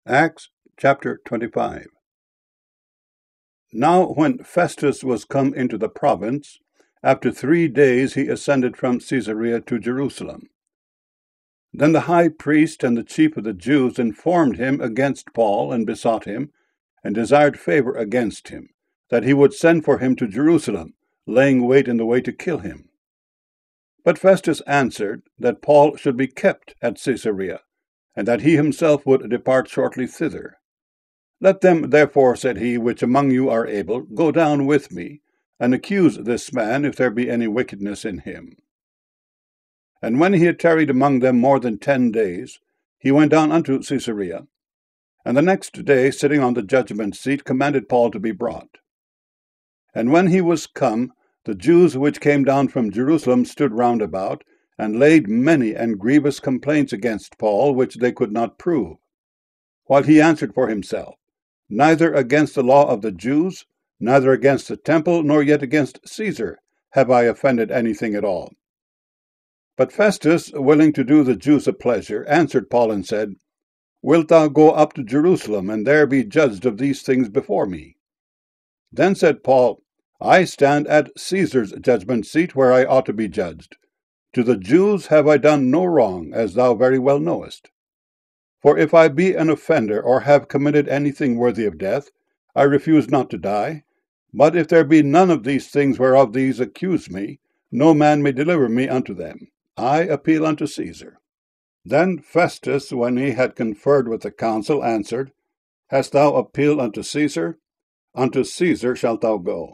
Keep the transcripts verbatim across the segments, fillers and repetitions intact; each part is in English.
Acts chapter twenty-five. Now when Festus was come into the province, after three days he ascended from Caesarea to Jerusalem. Then the high priest and the chief of the Jews informed him against Paul, and besought him, and desired favor against him, that he would send for him to Jerusalem, laying wait in the way to kill him. But Festus answered that Paul should be kept at Caesarea, and that he himself would depart shortly thither. Let them therefore, said he, which among you are able, go down with me, and accuse this man, if there be any wickedness in him. And when he had tarried among them more than ten days, he went down unto Caesarea, and the next day, sitting on the judgment seat, commanded Paul to be brought. And when he was come, the Jews which came down from Jerusalem stood round about, and laid many and grievous complaints against Paul, which they could not prove. While he answered for himself, Neither against the law of the Jews, neither against the temple, nor yet against Caesar, have I offended anything at all. But Festus, willing to do the Jews a pleasure, answered Paul and said, Wilt thou go up to Jerusalem, and there be judged of these things before me? Then said Paul, I stand at Caesar's judgment seat, where I ought to be judged. To the Jews have I done no wrong, as thou very well knowest. For if I be an offender, or have committed anything worthy of death, I refuse not to die. But if there be none of these things whereof these accuse me, no man may deliver me unto them. I appeal unto Caesar. Then Festus, when he had conferred with the council, answered, Hast thou appealed unto Caesar? Unto Caesar shalt thou go.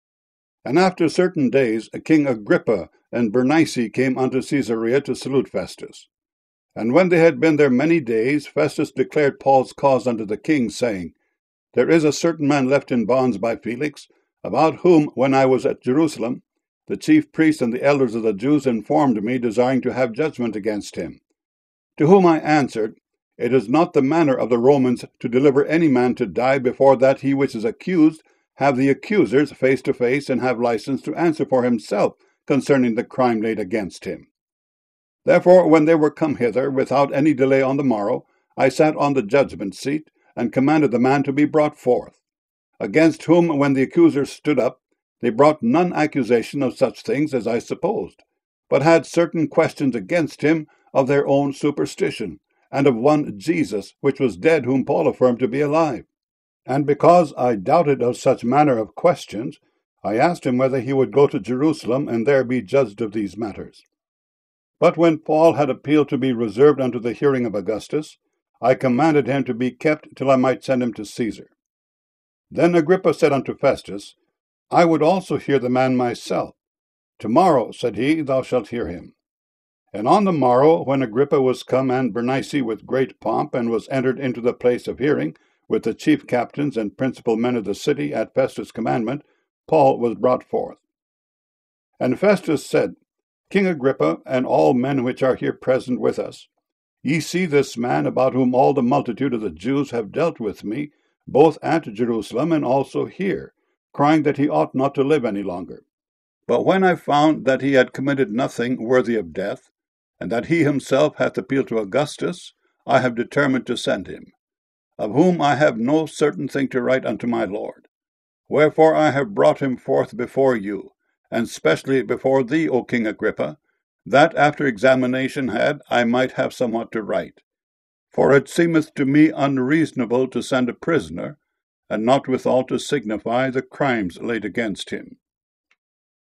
And after certain days King Agrippa and Bernice came unto Caesarea to salute Festus. And when they had been there many days, Festus declared Paul's cause unto the king, saying, There is a certain man left in bonds by Felix, about whom, when I was at Jerusalem, the chief priests and the elders of the Jews informed me, desiring to have judgment against him. To whom I answered, It is not the manner of the Romans to deliver any man to die before that he which is accused have the accusers face to face, and have license to answer for himself concerning the crime laid against him. Therefore, when they were come hither, without any delay on the morrow, I sat on the judgment seat, and commanded the man to be brought forth, against whom, when the accusers stood up, they brought none accusation of such things as I supposed, but had certain questions against him of their own superstition, and of one Jesus, which was dead, whom Paul affirmed to be alive. And because I doubted of such manner of questions, I asked him whether he would go to Jerusalem, and there be judged of these matters. But when Paul had appealed to be reserved unto the hearing of Augustus, I commanded him to be kept till I might send him to Caesar. Then Agrippa said unto Festus, I would also hear the man myself. Tomorrow, said he, thou shalt hear him. And on the morrow, when Agrippa was come, and Bernice with great pomp, and was entered into the place of hearing, with the chief captains and principal men of the city, at Festus' commandment, Paul was brought forth. And Festus said, King Agrippa, and all men which are here present with us, ye see this man, about whom all the multitude of the Jews have dealt with me, both at Jerusalem and also here, crying that he ought not to live any longer. But when I found that he had committed nothing worthy of death, and that he himself hath appealed to Augustus, I have determined to send him, of whom I have no certain thing to write unto my lord. Wherefore I have brought him forth before you, and specially before thee, O King Agrippa, that after examination had, I might have somewhat to write. For it seemeth to me unreasonable to send a prisoner, and not withal to signify the crimes laid against him.